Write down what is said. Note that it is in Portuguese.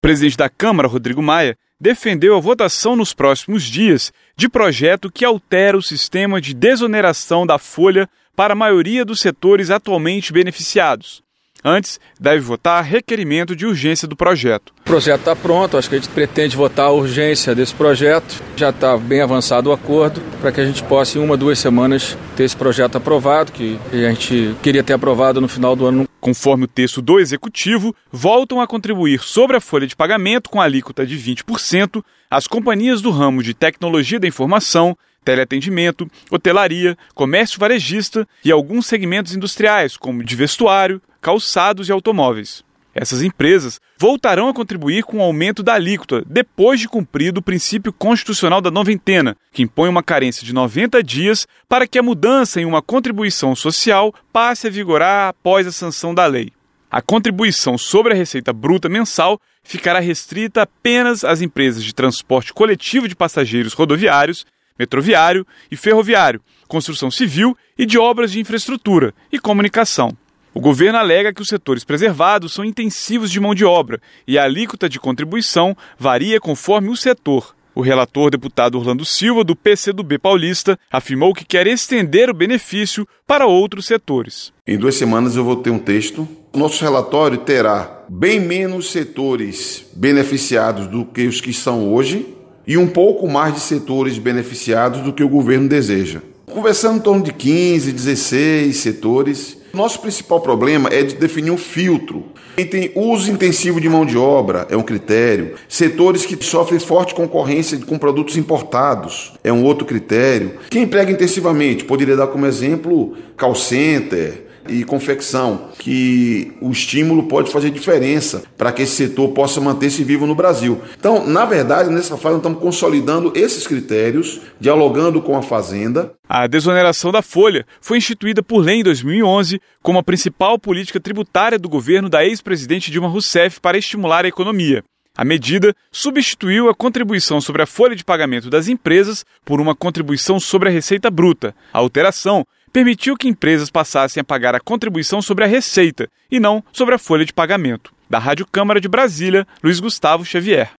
presidente da Câmara, Rodrigo Maia, defendeu a votação nos próximos dias de projeto que altera o sistema de desoneração da folha para a maioria dos setores atualmente beneficiados. Antes, deve votar requerimento de urgência do projeto. O projeto está pronto, acho que a gente pretende votar a urgência desse projeto. Já está bem avançado o acordo para que a gente possa, em 1 ou 2 semanas, ter esse projeto aprovado, que a gente queria ter aprovado no final do ano. Conforme o texto do Executivo, voltam a contribuir sobre a folha de pagamento com alíquota de 20% as companhias do ramo de tecnologia da informação, teleatendimento, hotelaria, comércio varejista e alguns segmentos industriais, como de vestuário, calçados e automóveis. Essas empresas voltarão a contribuir com o aumento da alíquota depois de cumprido o princípio constitucional da noventena, que impõe uma carência de 90 dias para que a mudança em uma contribuição social passe a vigorar após a sanção da lei. A contribuição sobre a receita bruta mensal ficará restrita apenas às empresas de transporte coletivo de passageiros rodoviários, metroviário e ferroviário, construção civil e de obras de infraestrutura e comunicação. O governo alega que os setores preservados são intensivos de mão de obra e a alíquota de contribuição varia conforme o setor. O relator deputado Orlando Silva, do PCdoB paulista, afirmou que quer estender o benefício para outros setores. Em 2 semanas eu vou ter um texto. Nosso relatório terá bem menos setores beneficiados do que os que são hoje e um pouco mais de setores beneficiados do que o governo deseja. Conversando em torno de 15, 16 setores. Nosso principal problema é de definir um filtro. Quem tem uso intensivo de mão de obra é um critério. Setores que sofrem forte concorrência com produtos importados é um outro critério. Quem emprega intensivamente, poderia dar como exemplo call center e confecção, que o estímulo pode fazer diferença para que esse setor possa manter-se vivo no Brasil. Então, na verdade, nessa fase, nós estamos consolidando esses critérios, dialogando com a Fazenda. A desoneração da folha foi instituída por lei em 2011 como a principal política tributária do governo da ex-presidente Dilma Rousseff para estimular a economia. A medida substituiu a contribuição sobre a folha de pagamento das empresas por uma contribuição sobre a receita bruta. A alteração permitiu que empresas passassem a pagar a contribuição sobre a receita e não sobre a folha de pagamento. Da Rádio Câmara de Brasília, Luiz Gustavo Xavier.